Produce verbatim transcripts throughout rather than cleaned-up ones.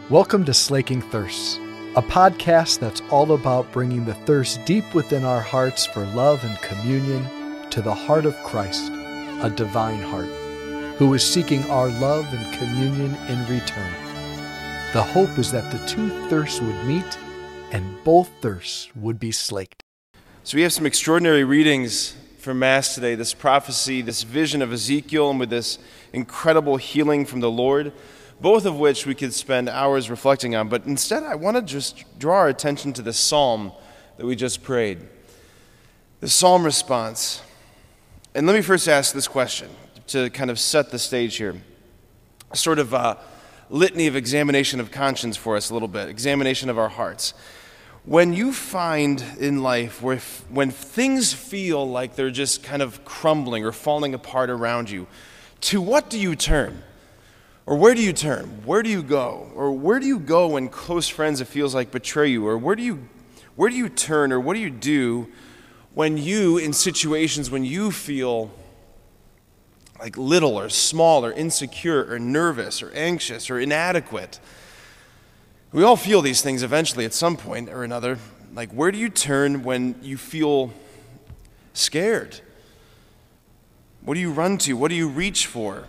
Welcome to Slaking Thirsts, a podcast that's all about bringing the thirst deep within our hearts for love and communion to the heart of Christ, a divine heart, who is seeking our love and communion in return. The hope is that the two thirsts would meet and both thirsts would be slaked. So we have some extraordinary readings for Mass today, this prophecy, this vision of Ezekiel, and with this incredible healing from the Lord, both of which we could spend hours reflecting on. But instead, I want to just draw our attention to the psalm that we just prayed. The psalm response. And let me first ask this question to kind of set the stage here. A sort of a litany of examination of conscience for us a little bit, examination of our hearts. When you find in life where f- when things feel like they're just kind of crumbling or falling apart around you, to what do you turn? Or where do you turn? Where do you go? Or where do you go when close friends, it feels like, betray you? Or where do you where do you turn, or what do you do when you, in situations when you feel like little or small or insecure or nervous or anxious or inadequate? We all feel these things eventually at some point or another. Like, where do you turn when you feel scared? What do you run to? What do you reach for?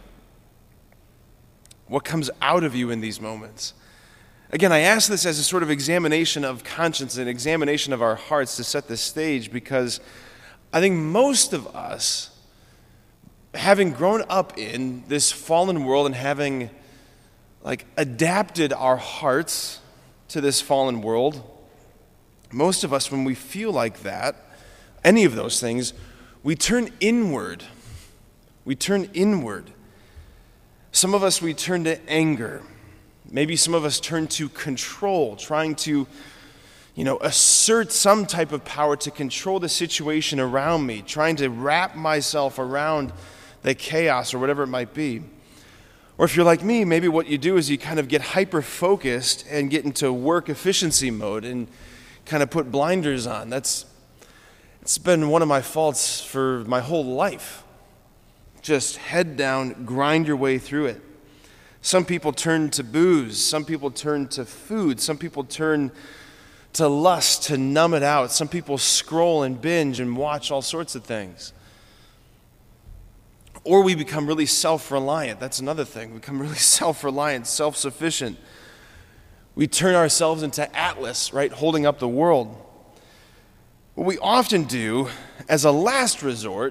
What comes out of you in these moments? Again, I ask this as a sort of examination of conscience, an examination of our hearts to set the stage, because I think most of us, having grown up in this fallen world and having like adapted our hearts to this fallen world, most of us, when we feel like that, any of those things, we turn inward. We turn inward. Some of us, we turn to anger. Maybe some of us turn to control, trying to, you know, assert some type of power to control the situation around me, trying to wrap myself around the chaos or whatever it might be. Or if you're like me, maybe what you do is you kind of get hyper-focused and get into work efficiency mode and kind of put blinders on. That's, it's been one of my faults for my whole life. Just head down, grind your way through it. Some people turn to booze. Some people turn to food. Some people turn to lust to numb it out. Some people scroll and binge and watch all sorts of things. Or we become really self-reliant. That's another thing. We become really self-reliant, self-sufficient. We turn ourselves into Atlas, right, holding up the world. What we often do as a last resort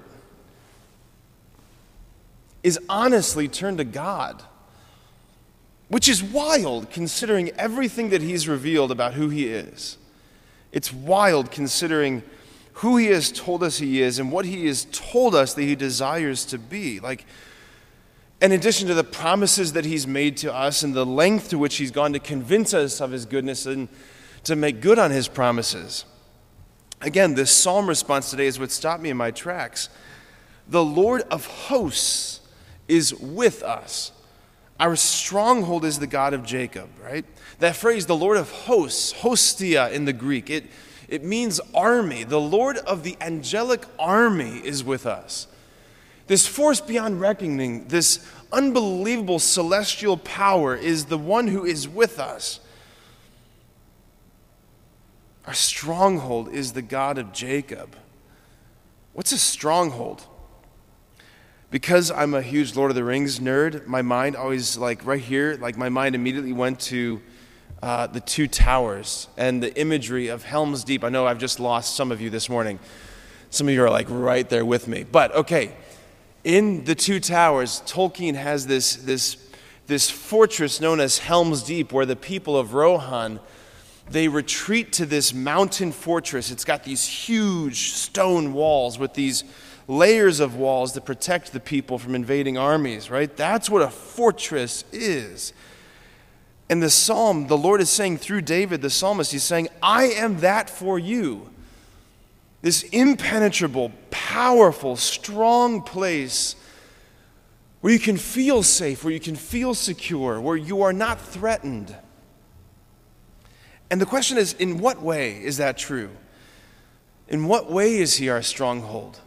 is honestly turn to God, which is wild considering everything that He's revealed about who He is. It's wild considering who He has told us He is and what He has told us that He desires to be. Like, in addition to the promises that He's made to us and the length to which He's gone to convince us of His goodness and to make good on His promises. Again, this psalm response today is what stopped me in my tracks. The Lord of hosts is with us. Our stronghold is the God of Jacob, right? That phrase, the Lord of hosts, hostia in the Greek, it, it means army. The Lord of the angelic army is with us. This force beyond reckoning, this unbelievable celestial power is the one who is with us. Our stronghold is the God of Jacob. What's a stronghold? Because I'm a huge Lord of the Rings nerd, my mind always, like right here, like my mind immediately went to uh, the two towers and the imagery of Helm's Deep. I know I've just lost some of you this morning. Some of you are like right there with me. But okay, in the two towers, Tolkien has this, this, this fortress known as Helm's Deep, where the people of Rohan, they retreat to this mountain fortress. It's got these huge stone walls with these layers of walls that protect the people from invading armies, right? That's what a fortress is. In the psalm, the Lord is saying through David, the psalmist, He's saying, I am that for you. This impenetrable, powerful, strong place where you can feel safe, where you can feel secure, where you are not threatened. And the question is, in what way is that true? In what way is He our stronghold?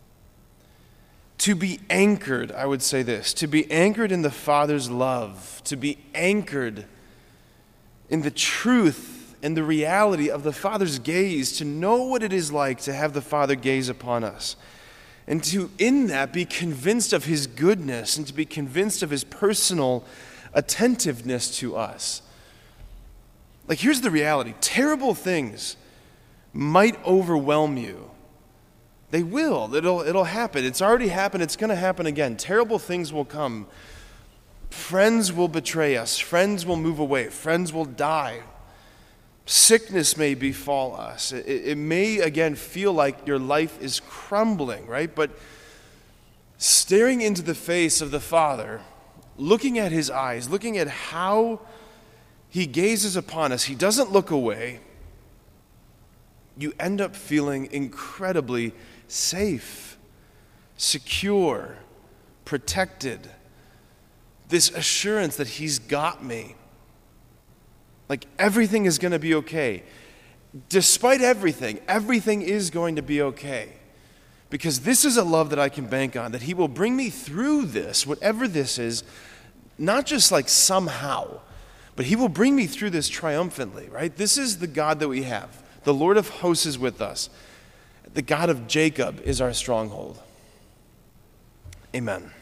To be anchored, I would say this, to be anchored in the Father's love, to be anchored in the truth and the reality of the Father's gaze, to know what it is like to have the Father gaze upon us. And to, in that, be convinced of his goodness and to be convinced of his personal attentiveness to us. Like, here's the reality. Terrible things might overwhelm you. They will. It'll, it'll happen. It's already happened. It's going to happen again. Terrible things will come. Friends will betray us. Friends will move away. Friends will die. Sickness may befall us. It, it may, again, feel like your life is crumbling, right? But staring into the face of the Father, looking at his eyes, looking at how he gazes upon us, he doesn't look away. You end up feeling incredibly safe, secure, protected. This assurance that he's got me. Like, everything is going to be okay. Despite everything, everything is going to be okay. Because this is a love that I can bank on, that he will bring me through this, whatever this is, not just like somehow, but he will bring me through this triumphantly, right? This is the God that we have. The Lord of hosts is with us. The God of Jacob is our stronghold. Amen.